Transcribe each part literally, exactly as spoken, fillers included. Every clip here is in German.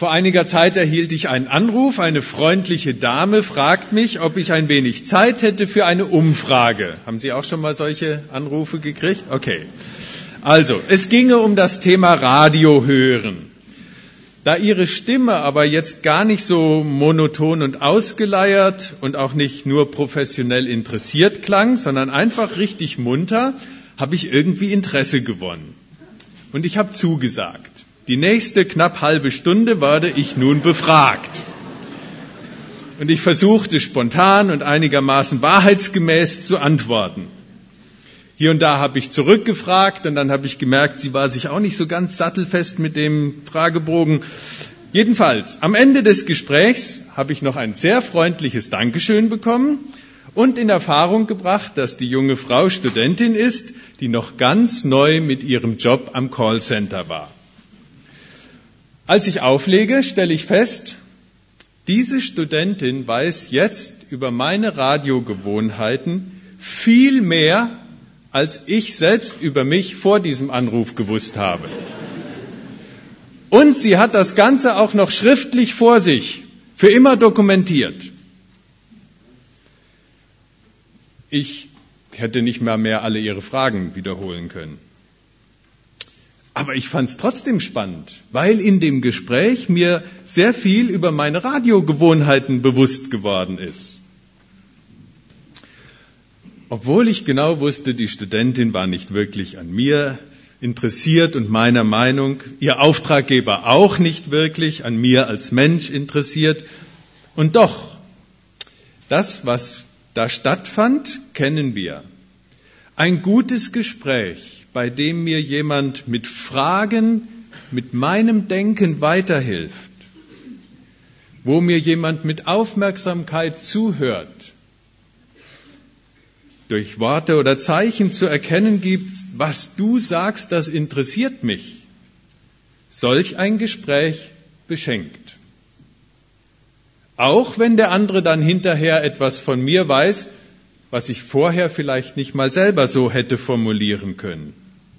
Vor einiger Zeit erhielt ich einen Anruf. Eine freundliche Dame fragt mich, ob ich ein wenig Zeit hätte für eine Umfrage. Haben Sie auch schon mal solche Anrufe gekriegt? Okay. Also, es ginge um das Thema Radio hören. Da Ihre Stimme aber jetzt gar nicht so monoton und ausgeleiert und auch nicht nur professionell interessiert klang, sondern einfach richtig munter, habe ich irgendwie Interesse gewonnen. Und ich habe zugesagt. Die nächste knapp halbe Stunde werde ich nun befragt. Und ich versuchte spontan und einigermaßen wahrheitsgemäß zu antworten. Hier und da habe ich zurückgefragt und dann habe ich gemerkt, sie war sich auch nicht so ganz sattelfest mit dem Fragebogen. Jedenfalls, am Ende des Gesprächs habe ich noch ein sehr freundliches Dankeschön bekommen und in Erfahrung gebracht, dass die junge Frau Studentin ist, die noch ganz neu mit ihrem Job am Callcenter war. Als ich auflege, stelle ich fest, diese Studentin weiß jetzt über meine Radiogewohnheiten viel mehr, als ich selbst über mich vor diesem Anruf gewusst habe. Und sie hat das Ganze auch noch schriftlich vor sich, für immer dokumentiert. Ich hätte nicht mal mehr alle ihre Fragen wiederholen können. Aber ich fand es trotzdem spannend, weil in dem Gespräch mir sehr viel über meine Radiogewohnheiten bewusst geworden ist. Obwohl ich genau wusste, die Studentin war nicht wirklich an mir interessiert und meiner Meinung, ihr Auftraggeber auch nicht wirklich an mir als Mensch interessiert. Und doch, das, was da stattfand, kennen wir. Ein gutes Gespräch, bei dem mir jemand mit Fragen, mit meinem Denken weiterhilft, wo mir jemand mit Aufmerksamkeit zuhört, durch Worte oder Zeichen zu erkennen gibt, was du sagst, das interessiert mich. Solch ein Gespräch beschenkt. Auch wenn der andere dann hinterher etwas von mir weiß, was ich vorher vielleicht nicht mal selber so hätte formulieren können.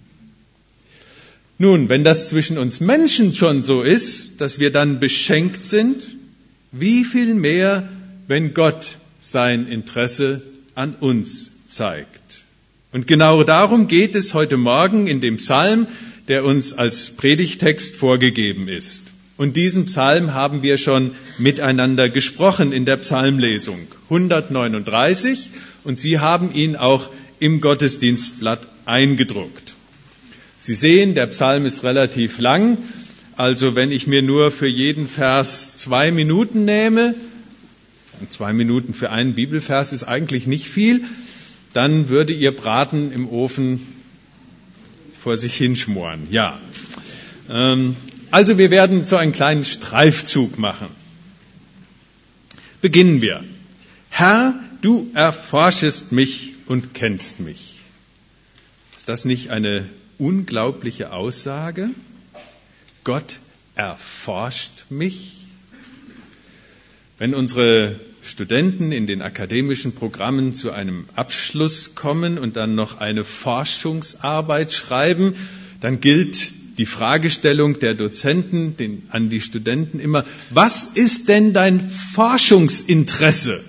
Nun, wenn das zwischen uns Menschen schon so ist, dass wir dann beschenkt sind, wie viel mehr, wenn Gott sein Interesse an uns zeigt. Und genau darum geht es heute Morgen in dem Psalm, der uns als Predigtext vorgegeben ist. Und diesen Psalm haben wir schon miteinander gesprochen in der Psalmlesung, hundertneununddreißig, und Sie haben ihn auch im Gottesdienstblatt eingedruckt. Sie sehen, der Psalm ist relativ lang, also wenn ich mir nur für jeden Vers zwei Minuten nehme, und zwei Minuten für einen Bibelvers ist eigentlich nicht viel, dann würde Ihr Braten im Ofen vor sich hinschmoren. Ja, ähm, also wir werden so einen kleinen Streifzug machen. Beginnen wir. Herr, du erforschest mich und kennst mich. Ist das nicht eine unglaubliche Aussage? Gott erforscht mich. Wenn unsere Studenten in den akademischen Programmen zu einem Abschluss kommen und dann noch eine Forschungsarbeit schreiben, dann gilt die Fragestellung der Dozenten den, an die Studenten immer, was ist denn dein Forschungsinteresse?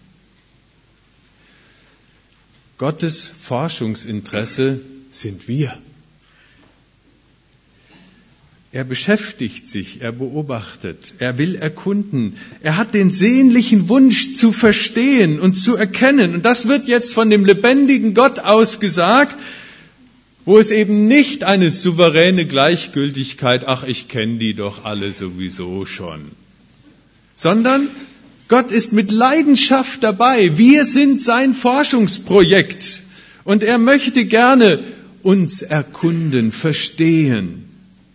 Gottes Forschungsinteresse sind wir. Er beschäftigt sich, er beobachtet, er will erkunden. Er hat den sehnlichen Wunsch zu verstehen und zu erkennen. Und das wird jetzt von dem lebendigen Gott ausgesagt, wo es eben nicht eine souveräne Gleichgültigkeit, ach, ich kenne die doch alle sowieso schon, sondern Gott ist mit Leidenschaft dabei. Wir sind sein Forschungsprojekt und er möchte gerne uns erkunden, verstehen.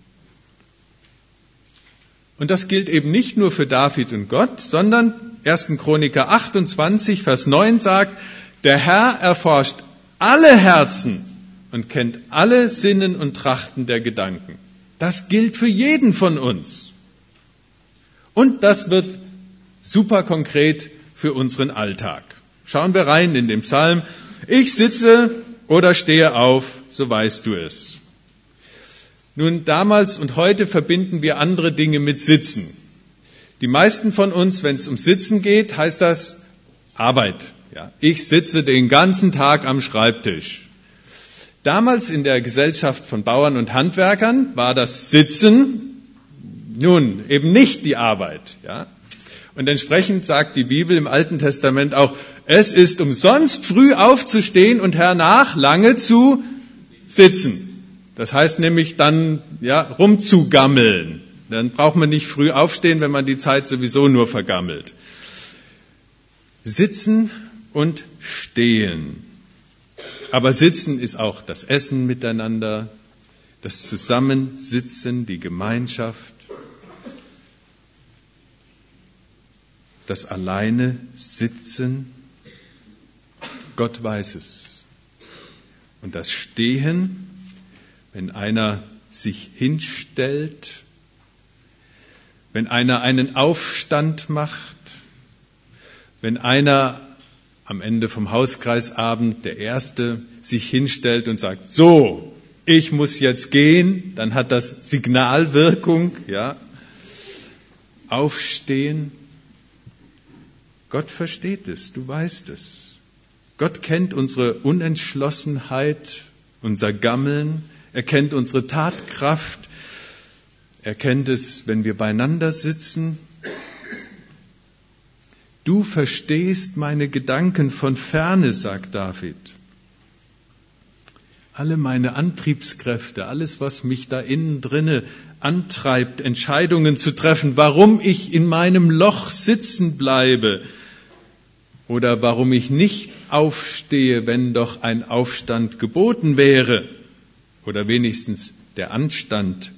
Und das gilt eben nicht nur für David und Gott, sondern erster Chroniker achtundzwanzig, Vers neun sagt, der Herr erforscht alle Herzen und kennt alle Sinnen und Trachten der Gedanken. Das gilt für jeden von uns. Und das wird super konkret für unseren Alltag. Schauen wir rein in den Psalm. Ich sitze oder stehe auf, so weißt du es. Nun, damals und heute verbinden wir andere Dinge mit Sitzen. Die meisten von uns, wenn es um Sitzen geht, heißt das Arbeit. Ja, ich sitze den ganzen Tag am Schreibtisch. Damals in der Gesellschaft von Bauern und Handwerkern war das Sitzen nun eben nicht die Arbeit. Ja? Und entsprechend sagt die Bibel im Alten Testament auch, es ist umsonst früh aufzustehen und hernach lange zu sitzen. Das heißt nämlich dann ja, rumzugammeln. Dann braucht man nicht früh aufstehen, wenn man die Zeit sowieso nur vergammelt. Sitzen und stehen. Aber Sitzen ist auch das Essen miteinander, das Zusammensitzen, die Gemeinschaft, das alleine Sitzen. Gott weiß es. Und das Stehen, wenn einer sich hinstellt, wenn einer einen Aufstand macht, wenn einer am Ende vom Hauskreisabend der Erste sich hinstellt und sagt, so, ich muss jetzt gehen, dann hat das Signalwirkung, ja. Aufstehen. Gott versteht es, du weißt es. Gott kennt unsere Unentschlossenheit, unser Gammeln, er kennt unsere Tatkraft, er kennt es, wenn wir beieinander sitzen. Du verstehst meine Gedanken von ferne, sagt David. Alle meine Antriebskräfte, alles, was mich da innen drinne antreibt, Entscheidungen zu treffen, warum ich in meinem Loch sitzen bleibe oder warum ich nicht aufstehe, wenn doch ein Aufstand geboten wäre oder wenigstens der Anstand.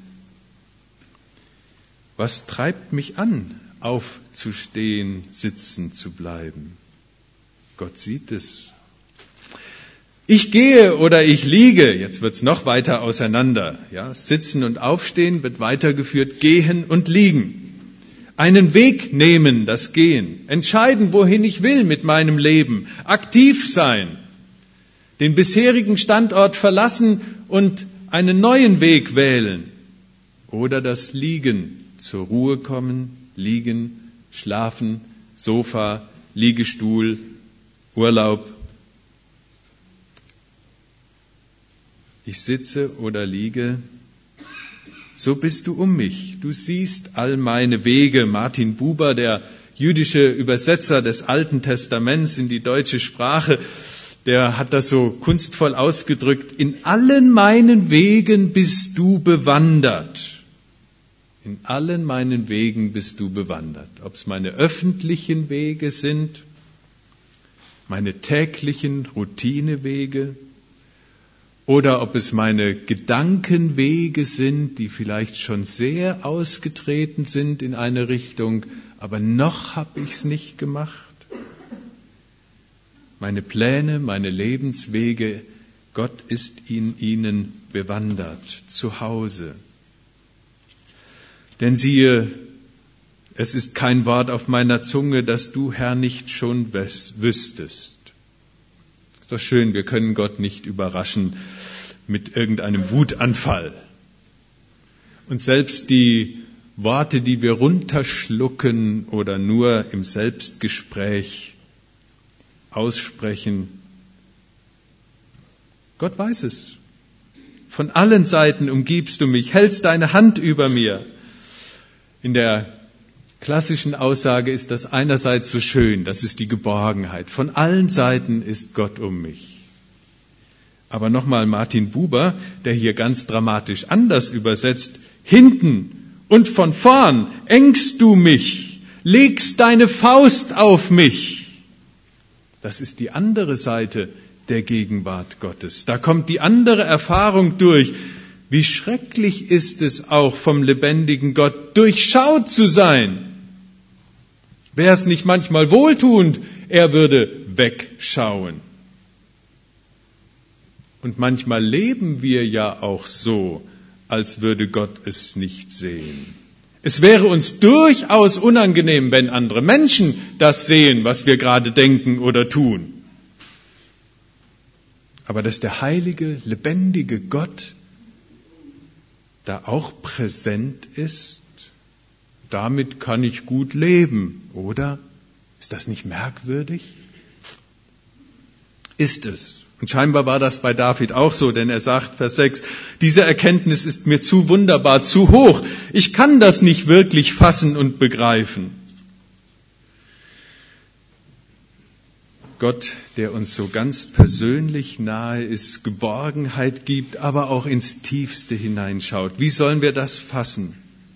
Was treibt mich an, aufzustehen, sitzen zu bleiben? Gott sieht es. Ich gehe oder ich liege, jetzt wird's noch weiter auseinander. Ja, Sitzen und Aufstehen wird weitergeführt, gehen und liegen. Einen Weg nehmen, das Gehen. Entscheiden, wohin ich will mit meinem Leben. Aktiv sein. Den bisherigen Standort verlassen und einen neuen Weg wählen. Oder das Liegen, zur Ruhe kommen, liegen, schlafen, Sofa, Liegestuhl, Urlaub. Ich sitze oder liege, so bist du um mich. Du siehst all meine Wege. Martin Buber, der jüdische Übersetzer des Alten Testaments in die deutsche Sprache, der hat das so kunstvoll ausgedrückt. In allen meinen Wegen bist du bewandert. In allen meinen Wegen bist du bewandert. Ob es meine öffentlichen Wege sind, meine täglichen Routinewege, oder ob es meine Gedankenwege sind, die vielleicht schon sehr ausgetreten sind in eine Richtung, aber noch habe ich es nicht gemacht. Meine Pläne, meine Lebenswege, Gott ist in ihnen bewandert, zu Hause. Denn siehe, es ist kein Wort auf meiner Zunge, das du, Herr, nicht schon wüsstest. Ist doch schön, wir können Gott nicht überraschen mit irgendeinem Wutanfall. Und selbst die Worte, die wir runterschlucken oder nur im Selbstgespräch aussprechen, Gott weiß es. Von allen Seiten umgibst du mich, hältst deine Hand über mir. In der klassischen Aussage ist das einerseits so schön, das ist die Geborgenheit. Von allen Seiten ist Gott um mich. Aber nochmal Martin Buber, der hier ganz dramatisch anders übersetzt, hinten und von vorn engst du mich, legst deine Faust auf mich. Das ist die andere Seite der Gegenwart Gottes. Da kommt die andere Erfahrung durch. Wie schrecklich ist es auch, vom lebendigen Gott durchschaut zu sein. Wäre es nicht manchmal wohltuend, er würde wegschauen. Und manchmal leben wir ja auch so, als würde Gott es nicht sehen. Es wäre uns durchaus unangenehm, wenn andere Menschen das sehen, was wir gerade denken oder tun. Aber dass der heilige, lebendige Gott da auch präsent ist, damit kann ich gut leben, oder? Ist das nicht merkwürdig? Ist es. Und scheinbar war das bei David auch so, denn er sagt, Vers sechs, diese Erkenntnis ist mir zu wunderbar, zu hoch. Ich kann das nicht wirklich fassen und begreifen. Gott, der uns so ganz persönlich nahe ist, Geborgenheit gibt, aber auch ins Tiefste hineinschaut. Wie sollen wir das fassen?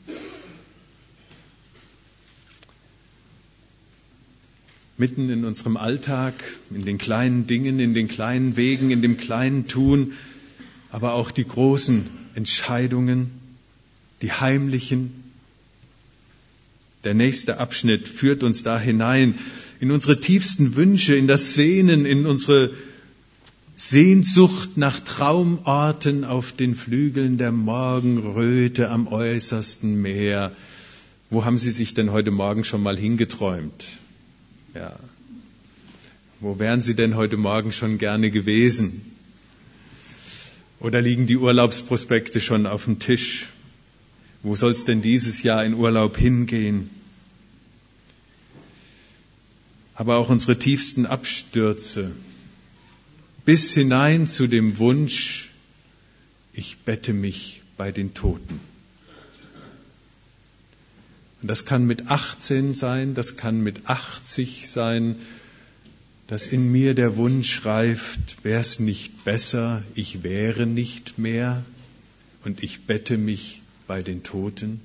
Mitten in unserem Alltag, in den kleinen Dingen, in den kleinen Wegen, in dem kleinen Tun, aber auch die großen Entscheidungen, die heimlichen. Der nächste Abschnitt führt uns da hinein, in unsere tiefsten Wünsche, in das Sehnen, in unsere Sehnsucht nach Traumorten auf den Flügeln der Morgenröte am äußersten Meer. Wo haben Sie sich denn heute Morgen schon mal hingeträumt? Ja. Wo wären Sie denn heute Morgen schon gerne gewesen? Oder liegen die Urlaubsprospekte schon auf dem Tisch? Wo soll es denn dieses Jahr in Urlaub hingehen? Aber auch unsere tiefsten Abstürze, bis hinein zu dem Wunsch, ich bette mich bei den Toten. Und das kann mit achtzehn sein, das kann mit achtzig sein, dass in mir der Wunsch reift, wäre es nicht besser, ich wäre nicht mehr und ich bette mich bei den Toten.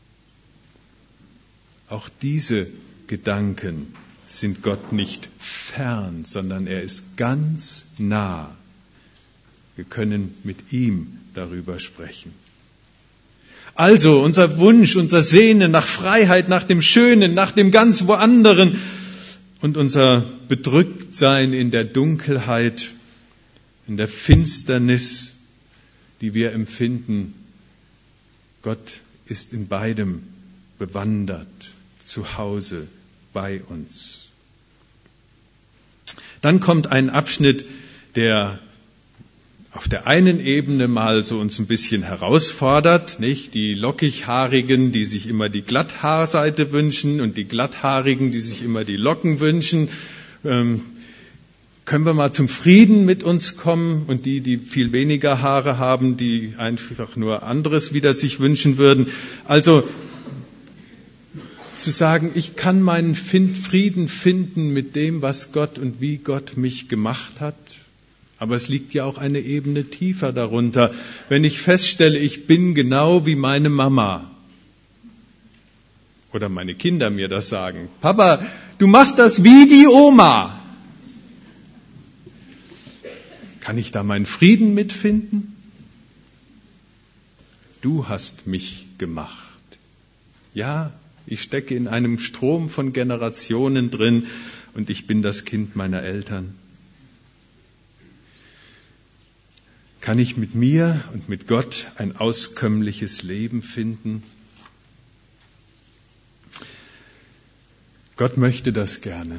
Auch diese Gedanken sind Gott nicht fern, sondern er ist ganz nah. Wir können mit ihm darüber sprechen. Also unser Wunsch, unser Sehnen nach Freiheit, nach dem Schönen, nach dem ganz Woanderen und unser Bedrücktsein in der Dunkelheit, in der Finsternis, die wir empfinden. Gott ist in beidem bewandert, zu Hause bei uns. Dann kommt ein Abschnitt, der auf der einen Ebene mal so uns ein bisschen herausfordert, nicht? Die Lockighaarigen, die sich immer die Glatthaarseite wünschen und die Glatthaarigen, die sich immer die Locken wünschen. Ähm, können wir mal zum Frieden mit uns kommen und die, die viel weniger Haare haben, die einfach nur anderes wieder sich wünschen würden. Also zu sagen, ich kann meinen Frieden finden mit dem, was Gott und wie Gott mich gemacht hat. Aber es liegt ja auch eine Ebene tiefer darunter. Wenn ich feststelle, ich bin genau wie meine Mama oder meine Kinder mir das sagen, Papa, du machst das wie die Oma. Kann ich da meinen Frieden mitfinden? Du hast mich gemacht. Ja, ich stecke in einem Strom von Generationen drin und ich bin das Kind meiner Eltern. Kann ich mit mir und mit Gott ein auskömmliches Leben finden? Gott möchte das gerne.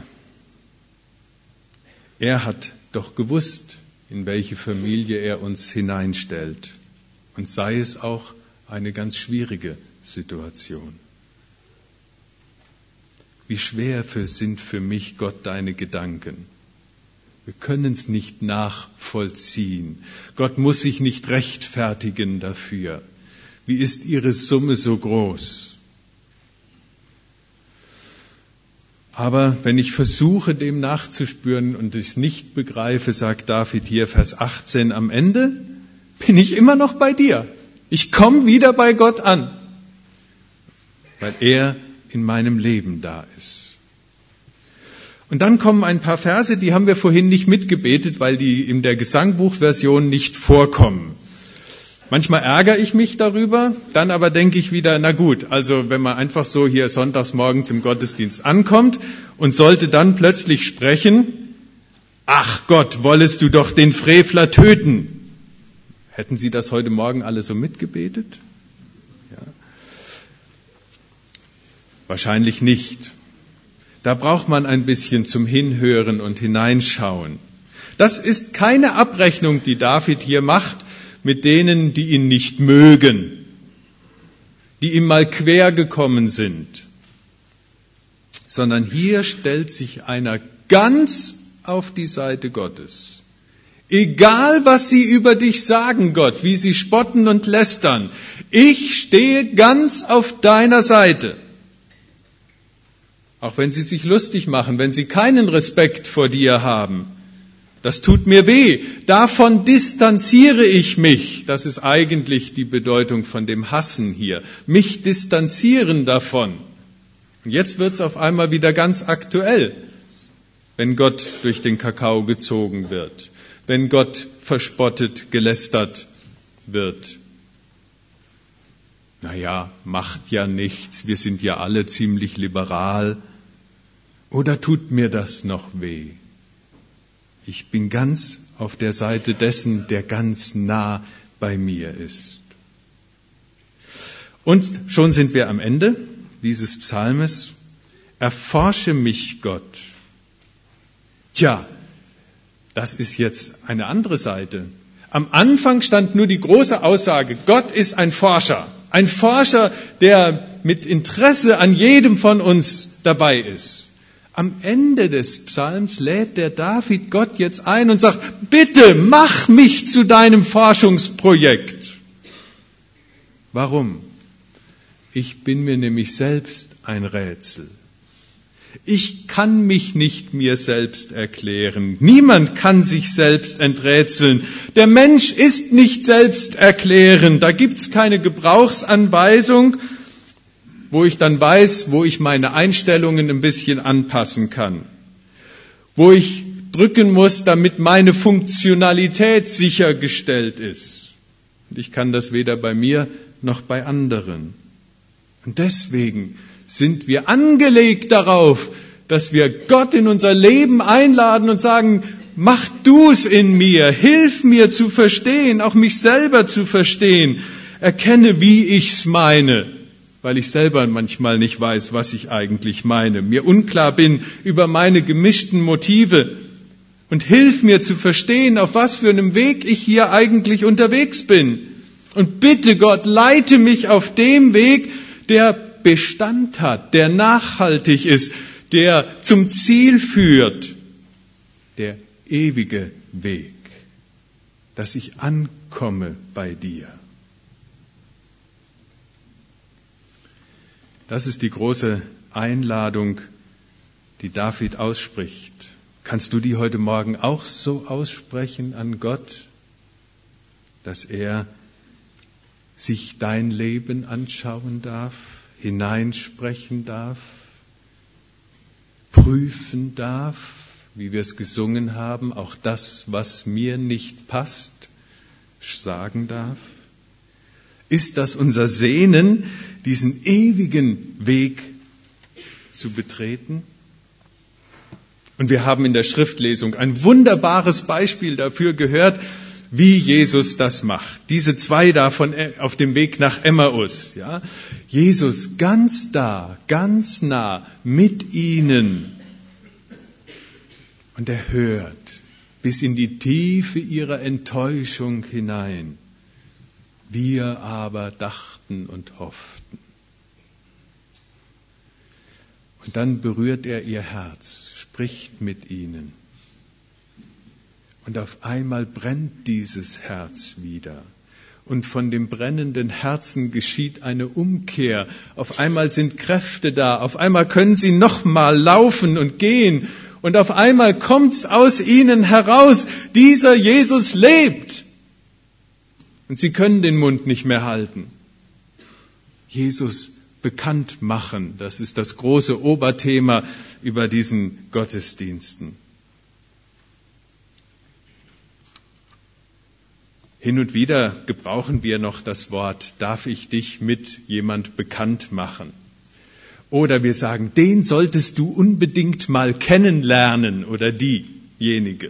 Er hat doch gewusst, in welche Familie er uns hineinstellt. Und sei es auch eine ganz schwierige Situation. Wie schwer für, sind für mich, Gott, deine Gedanken. Wir können es nicht nachvollziehen. Gott muss sich nicht rechtfertigen dafür. Wie ist ihre Summe so groß? Aber wenn ich versuche, dem nachzuspüren und es nicht begreife, sagt David hier, Vers achtzehn am Ende, bin ich immer noch bei dir. Ich komme wieder bei Gott an, weil er in meinem Leben da ist. Und dann kommen ein paar Verse, die haben wir vorhin nicht mitgebetet, weil die in der Gesangbuchversion nicht vorkommen. Manchmal ärgere ich mich darüber, dann aber denke ich wieder, na gut, also wenn man einfach so hier sonntags morgens im Gottesdienst ankommt und sollte dann plötzlich sprechen, ach Gott, wollest du doch den Frevler töten. Hätten Sie das heute Morgen alle so mitgebetet? Ja. Wahrscheinlich nicht. Da braucht man ein bisschen zum Hinhören und Hineinschauen. Das ist keine Abrechnung, die David hier macht mit denen, die ihn nicht mögen. die ihm mal quer gekommen sind, sondern hier stellt sich einer ganz auf die Seite Gottes. Egal, was sie über dich sagen, Gott, wie sie spotten und lästern, ich stehe ganz auf deiner Seite. Auch wenn sie sich lustig machen, wenn sie keinen Respekt vor dir haben. Das tut mir weh. Davon distanziere ich mich. Das ist eigentlich die Bedeutung von dem Hassen hier. Mich distanzieren davon. Und jetzt wird es auf einmal wieder ganz aktuell, wenn Gott durch den Kakao gezogen wird, wenn Gott verspottet, gelästert wird. Naja, macht ja nichts, wir sind ja alle ziemlich liberal. Oder tut mir das noch weh? Ich bin ganz auf der Seite dessen, der ganz nah bei mir ist. Und schon sind wir am Ende dieses Psalmes. Erforsche mich, Gott. Tja, das ist jetzt eine andere Seite. Am Anfang stand nur die große Aussage, Gott ist ein Forscher. Ein Forscher, der mit Interesse an jedem von uns dabei ist. Am Ende des Psalms lädt der David Gott jetzt ein und sagt, bitte mach mich zu deinem Forschungsprojekt. Warum? Ich bin mir nämlich selbst ein Rätsel. Ich kann mich nicht mir selbst erklären. Niemand kann sich selbst enträtseln. Der Mensch ist nicht selbsterklärend. Da gibt's keine Gebrauchsanweisung, wo ich dann weiß, wo ich meine Einstellungen ein bisschen anpassen kann. Wo ich drücken muss, damit meine Funktionalität sichergestellt ist. Und ich kann das weder bei mir noch bei anderen. Und deswegen sind wir angelegt darauf, dass wir Gott in unser Leben einladen und sagen, mach du's in mir, hilf mir zu verstehen, auch mich selber zu verstehen, erkenne, wie ich's meine, weil ich selber manchmal nicht weiß, was ich eigentlich meine, mir unklar bin über meine gemischten Motive und hilf mir zu verstehen, auf was für einem Weg ich hier eigentlich unterwegs bin. Und bitte Gott, leite mich auf dem Weg, der Bestand hat, der nachhaltig ist, der zum Ziel führt, der ewige Weg, dass ich ankomme bei dir. Das ist die große Einladung, die David ausspricht. Kannst du die heute Morgen auch so aussprechen an Gott, dass er sich dein Leben anschauen darf, hineinsprechen darf, prüfen darf, wie wir es gesungen haben, auch das, was mir nicht passt, sagen darf? Ist das unser Sehnen, diesen ewigen Weg zu betreten? Und wir haben in der Schriftlesung ein wunderbares Beispiel dafür gehört, wie Jesus das macht. Diese zwei da von, auf dem Weg nach Emmaus. Ja? Jesus ganz da, ganz nah mit ihnen. Und er hört bis in die Tiefe ihrer Enttäuschung hinein. Wir aber dachten und hofften. Und dann berührt er ihr Herz, spricht mit ihnen. Und auf einmal brennt dieses Herz wieder. Und von dem brennenden Herzen geschieht eine Umkehr. Auf einmal sind Kräfte da. Auf einmal können sie nochmal laufen und gehen. Und auf einmal kommt's aus ihnen heraus. Dieser Jesus lebt. Und sie können den Mund nicht mehr halten. Jesus bekannt machen, das ist das große Oberthema über diesen Gottesdiensten. Hin und wieder gebrauchen wir noch das Wort, darf ich dich mit jemand bekannt machen? Oder wir sagen, den solltest du unbedingt mal kennenlernen oder diejenige.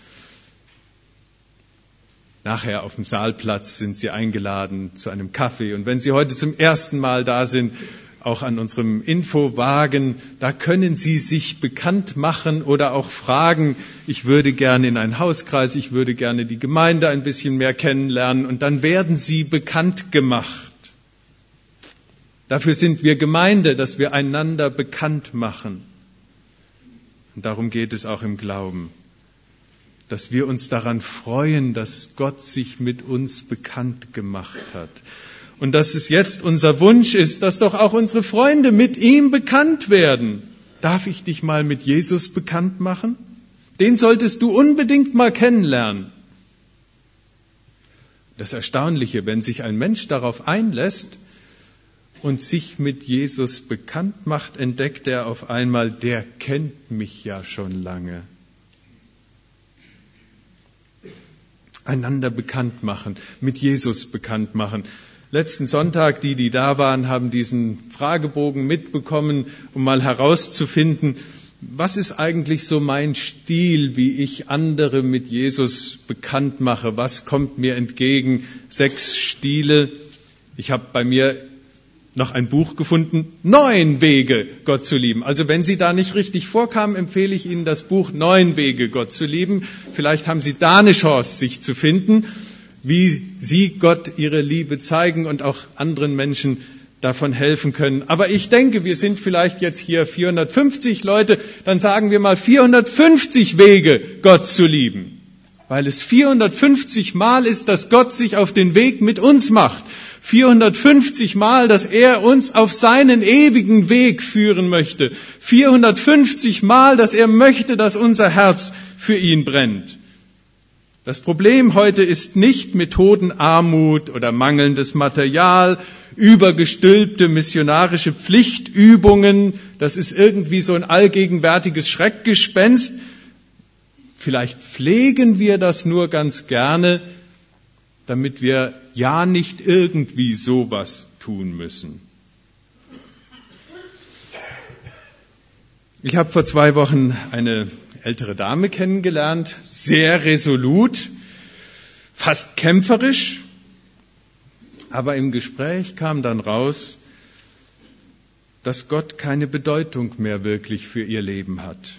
Nachher auf dem Saalplatz sind Sie eingeladen zu einem Kaffee. Und wenn Sie heute zum ersten Mal da sind, auch an unserem Infowagen, da können Sie sich bekannt machen oder auch fragen, ich würde gerne in einen Hauskreis, ich würde gerne die Gemeinde ein bisschen mehr kennenlernen. Und dann werden Sie bekannt gemacht. Dafür sind wir Gemeinde, dass wir einander bekannt machen. Und darum geht es auch im Glauben, dass wir uns daran freuen, dass Gott sich mit uns bekannt gemacht hat. Und dass es jetzt unser Wunsch ist, dass doch auch unsere Freunde mit ihm bekannt werden. Darf ich dich mal mit Jesus bekannt machen? Den solltest du unbedingt mal kennenlernen. Das Erstaunliche, wenn sich ein Mensch darauf einlässt und sich mit Jesus bekannt macht, entdeckt er auf einmal, der kennt mich ja schon lange. Einander bekannt machen, mit Jesus bekannt machen. Letzten Sonntag, die, die da waren, haben diesen Fragebogen mitbekommen, um mal herauszufinden, was ist eigentlich so mein Stil, wie ich andere mit Jesus bekannt mache? Was kommt mir entgegen? Sechs Stile. Ich habe bei mir noch ein Buch gefunden, Neun Wege, Gott zu lieben. Also wenn Sie da nicht richtig vorkamen, empfehle ich Ihnen das Buch Neun Wege, Gott zu lieben. Vielleicht haben Sie da eine Chance, sich zu finden, wie Sie Gott Ihre Liebe zeigen und auch anderen Menschen davon helfen können. Aber ich denke, wir sind vielleicht jetzt hier vierhundertfünfzig Leute, dann sagen wir mal vierhundertfünfzig Wege, Gott zu lieben. Weil es vierhundertfünfzig Mal ist, dass Gott sich auf den Weg mit uns macht. vierhundertfünfzig Mal, dass er uns auf seinen ewigen Weg führen möchte. vierhundertfünfzig Mal, dass er möchte, dass unser Herz für ihn brennt. Das Problem heute ist nicht Methodenarmut oder mangelndes Material, übergestülpte missionarische Pflichtübungen. Das ist irgendwie so ein allgegenwärtiges Schreckgespenst. Vielleicht pflegen wir das nur ganz gerne, damit wir ja nicht irgendwie sowas tun müssen. Ich habe vor zwei Wochen eine ältere Dame kennengelernt, sehr resolut, fast kämpferisch, aber im Gespräch kam dann raus, dass Gott keine Bedeutung mehr wirklich für ihr Leben hat.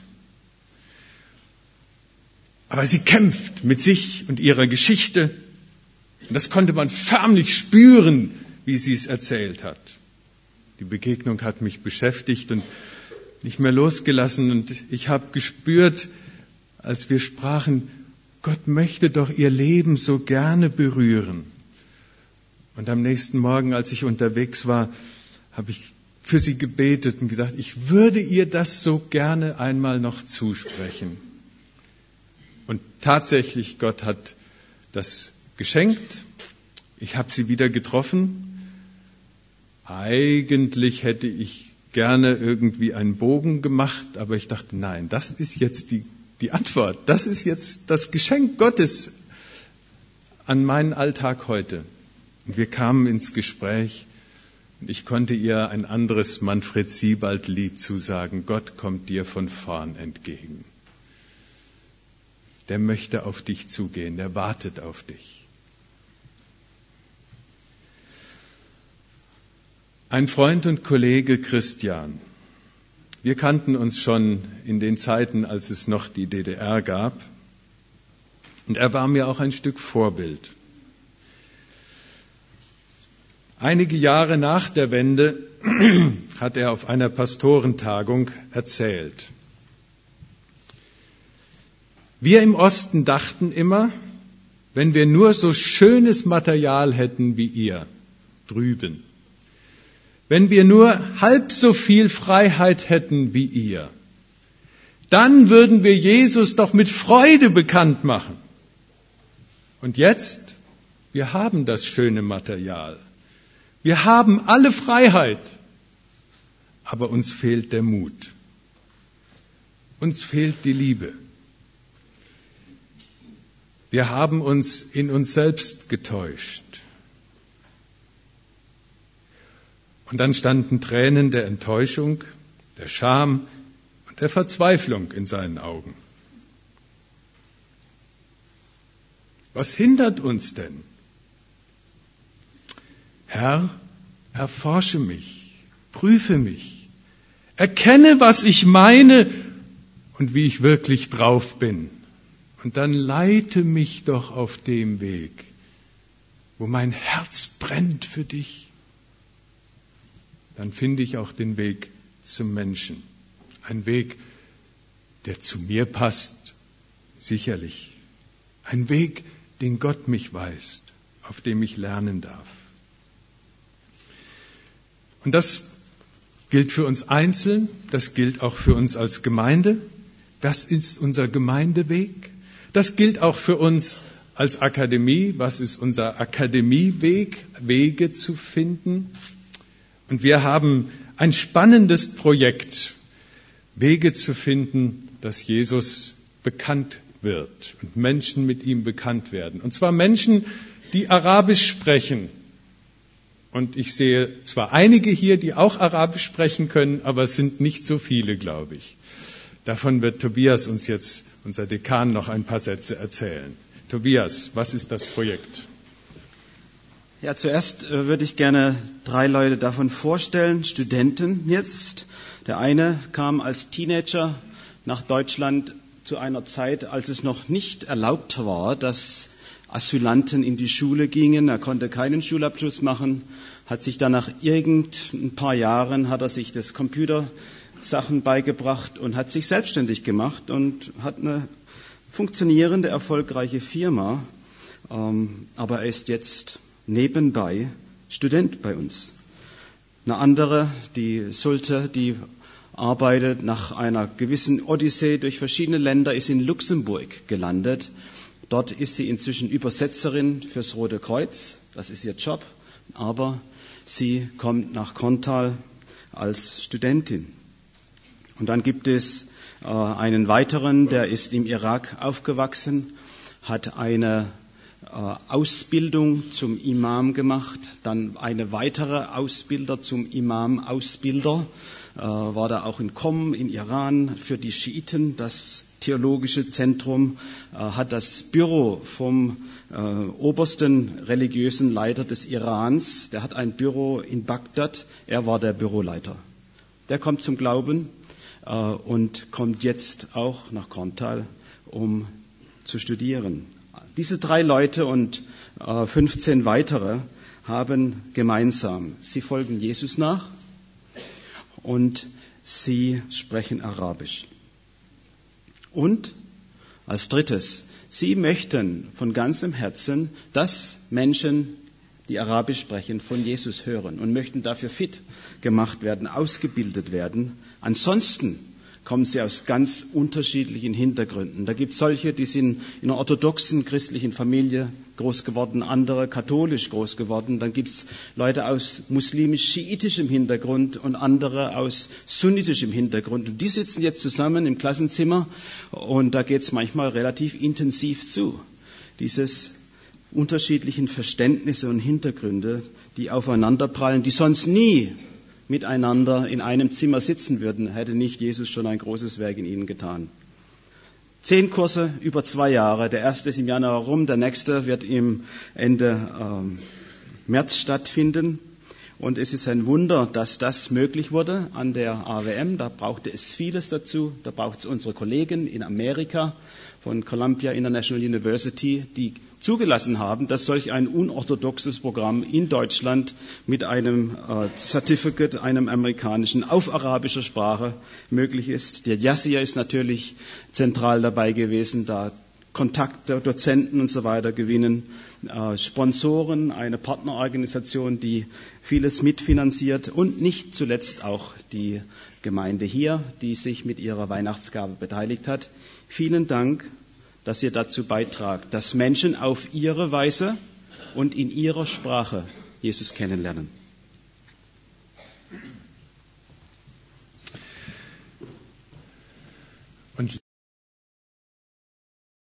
Aber sie kämpft mit sich und ihrer Geschichte. Und das konnte man förmlich spüren, wie sie es erzählt hat. Die Begegnung hat mich beschäftigt und nicht mehr losgelassen. Und ich habe gespürt, als wir sprachen, Gott möchte doch ihr Leben so gerne berühren. Und am nächsten Morgen, als ich unterwegs war, habe ich für sie gebetet und gedacht, ich würde ihr das so gerne einmal noch zusprechen. Und tatsächlich, Gott hat das geschenkt. Ich habe sie wieder getroffen. Eigentlich hätte ich gerne irgendwie einen Bogen gemacht, aber ich dachte, nein, das ist jetzt die, die Antwort. Das ist jetzt das Geschenk Gottes an meinen Alltag heute. Und wir kamen ins Gespräch und ich konnte ihr ein anderes Manfred Siebald-Lied zusagen. Gott kommt dir von vorn entgegen. Der möchte auf dich zugehen, der wartet auf dich. Ein Freund und Kollege Christian. Wir kannten uns schon in den Zeiten, als es noch die D D R gab. Und er war mir auch ein Stück Vorbild. Einige Jahre nach der Wende hat er auf einer Pastorentagung erzählt. Wir im Osten dachten immer, wenn wir nur so schönes Material hätten wie ihr drüben, wenn wir nur halb so viel Freiheit hätten wie ihr, dann würden wir Jesus doch mit Freude bekannt machen. Und jetzt, wir haben das schöne Material. Wir haben alle Freiheit, aber uns fehlt der Mut. Uns fehlt die Liebe. Wir haben uns in uns selbst getäuscht. Und dann standen Tränen der Enttäuschung, der Scham und der Verzweiflung in seinen Augen. Was hindert uns denn? Herr, erforsche mich, prüfe mich, erkenne, was ich meine und wie ich wirklich drauf bin. Und dann leite mich doch auf dem Weg, wo mein Herz brennt für dich. dann finde ich auch den Weg zum Menschen. Ein Weg, der zu mir passt, sicherlich. Ein Weg, den Gott mich weist, auf dem ich lernen darf. Und das gilt für uns einzeln, das gilt auch für uns als Gemeinde. Das ist unser Gemeindeweg. Das gilt auch für uns als Akademie. Was ist unser Akademieweg? Wege zu finden. Und wir haben ein spannendes Projekt, Wege zu finden, dass Jesus bekannt wird und Menschen mit ihm bekannt werden. Und zwar Menschen, die Arabisch sprechen. Und ich sehe zwar einige hier, die auch Arabisch sprechen können, aber es sind nicht so viele, glaube ich. Davon wird Tobias uns jetzt, unser Dekan, noch ein paar Sätze erzählen. Tobias, was ist das Projekt? Ja, zuerst äh, würde ich gerne drei Leute davon vorstellen, Studenten jetzt. Der eine kam als Teenager nach Deutschland zu einer Zeit, als es noch nicht erlaubt war, dass Asylanten in die Schule gingen. Er konnte keinen Schulabschluss machen, hat sich dann nach irgendein paar Jahren, hat er sich das Computersachen beigebracht und hat sich selbstständig gemacht und hat eine funktionierende, erfolgreiche Firma. Ähm, aber er ist jetzt nebenbei Student bei uns. Eine andere, die Sulte, die arbeitet nach einer gewissen Odyssee durch verschiedene Länder, ist in Luxemburg gelandet. Dort ist sie inzwischen Übersetzerin fürs Rote Kreuz, das ist ihr Job, aber sie kommt nach Kontal als Studentin. Und dann gibt es äh, einen weiteren, der ist im Irak aufgewachsen, hat eine äh, Ausbildung zum Imam gemacht, dann eine weitere Ausbilder zum Imam-Ausbilder, äh, war da auch in Qom in Iran für die Schiiten, das theologische Zentrum, äh, hat das Büro vom äh, obersten religiösen Leiter des Irans, der hat ein Büro in Bagdad, er war der Büroleiter. Der kommt zum Glauben äh, und kommt jetzt auch nach Korntal, um zu studieren. Diese drei Leute und äh, fünfzehn weitere haben gemeinsam, sie folgen Jesus nach und sie sprechen Arabisch. Und als drittes, sie möchten von ganzem Herzen, dass Menschen, die Arabisch sprechen, von Jesus hören und möchten dafür fit gemacht werden, ausgebildet werden. Ansonsten kommen sie aus ganz unterschiedlichen Hintergründen. Da gibt es solche, die sind in einer orthodoxen christlichen Familie groß geworden, andere katholisch groß geworden. Dann gibt es Leute aus muslimisch-schiitischem Hintergrund und andere aus sunnitischem Hintergrund. Und die sitzen jetzt zusammen im Klassenzimmer und da geht es manchmal relativ intensiv zu. Dieses unterschiedlichen Verständnisse und Hintergründe, die aufeinanderprallen, die sonst nie miteinander in einem Zimmer sitzen würden, hätte nicht Jesus schon ein großes Werk in ihnen getan. Zehn Kurse über zwei Jahre. Der erste ist im Januar rum, der nächste wird im Ende ähm, März stattfinden. Und es ist ein Wunder, dass das möglich wurde an der A W M. Da brauchte es vieles dazu. Da braucht es unsere Kollegen in Amerika von Columbia International University, die zugelassen haben, dass solch ein unorthodoxes Programm in Deutschland mit einem äh, Certificate, einem amerikanischen, auf arabischer Sprache möglich ist. Der Yassir ist natürlich zentral dabei gewesen, da Kontakte, Dozenten und so weiter gewinnen, äh, Sponsoren, eine Partnerorganisation, die vieles mitfinanziert und nicht zuletzt auch die Gemeinde hier, die sich mit ihrer Weihnachtsgabe beteiligt hat. Vielen Dank, dass ihr dazu beitragt, dass Menschen auf ihre Weise und in ihrer Sprache Jesus kennenlernen.